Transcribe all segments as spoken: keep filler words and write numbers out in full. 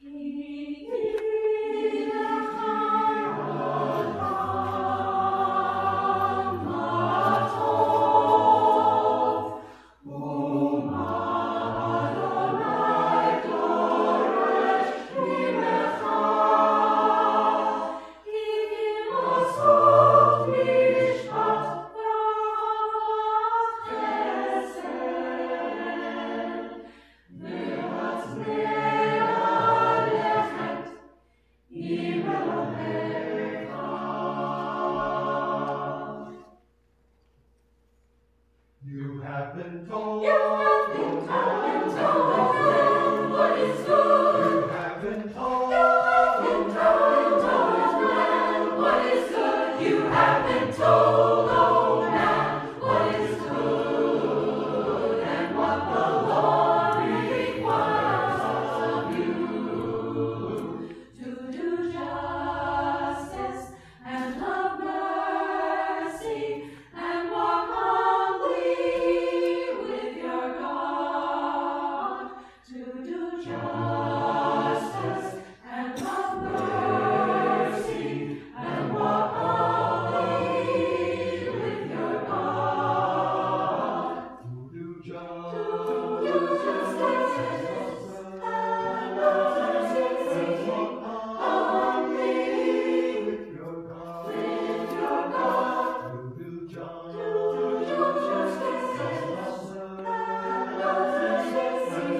You have been told, you have been told, told what is good. You have been told, You have been told, told man what is good. You have been told, oh man, what is good, and what the Lord requires of you. To do justice and love mercy and walk humbly with your God. To do justice and love mercy and walk humbly with your God. to do To justice, do justice and love mercy humbly with your God, with your God. to do To justice, do justice and love mercy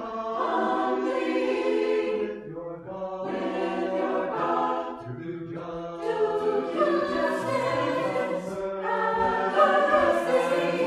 humbly with your God, with your God. to do To justice, do justice and love mercy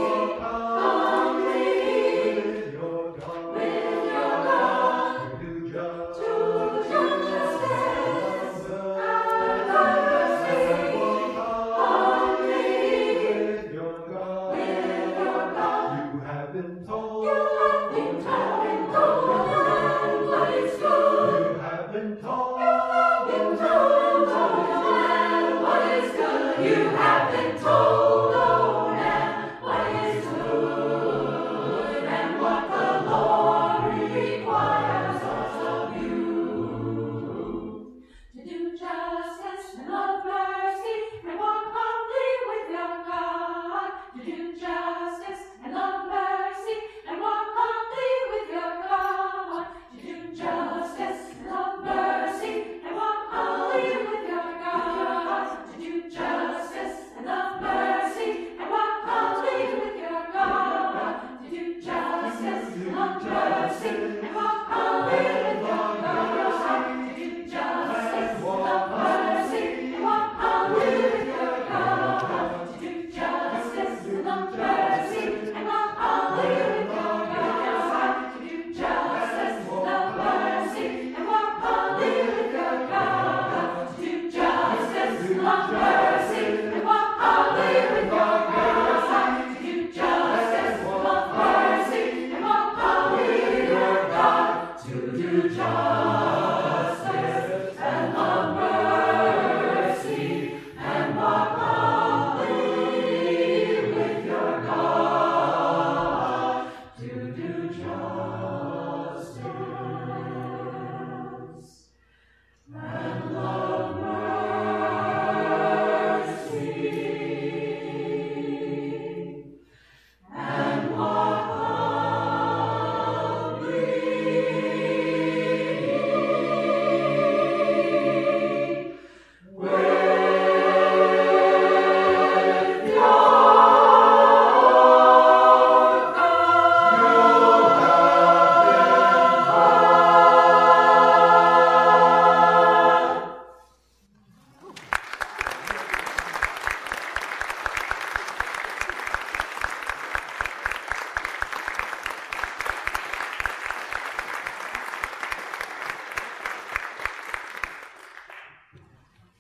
humbly with your God, with your God. to do To justice, do justice and love mercy humbly with your God. with your God. You have been told, You have been told, told man what is good. you have been told, Been told, told man what is good. You have been told, oh man, what is good, and what the Lord requires of you. To do justice and love mercy and walk humbly with your God. To do justice and love mercy and walk humbly with your God. To do justice and love mercy and walk humbly with your God. To do justice and love mercy and walk humbly with your God. To do justice and love mercy and walk humbly with your God. To do justice and love mercy and walk humbly with your God. To do justice and love mercy and walk humbly with your God. To do justice and love mercy and walk humbly with your God. To do justice and love mercy and walk humbly with your God. To do justice and love mercy and walk humbly with your God. To do justice.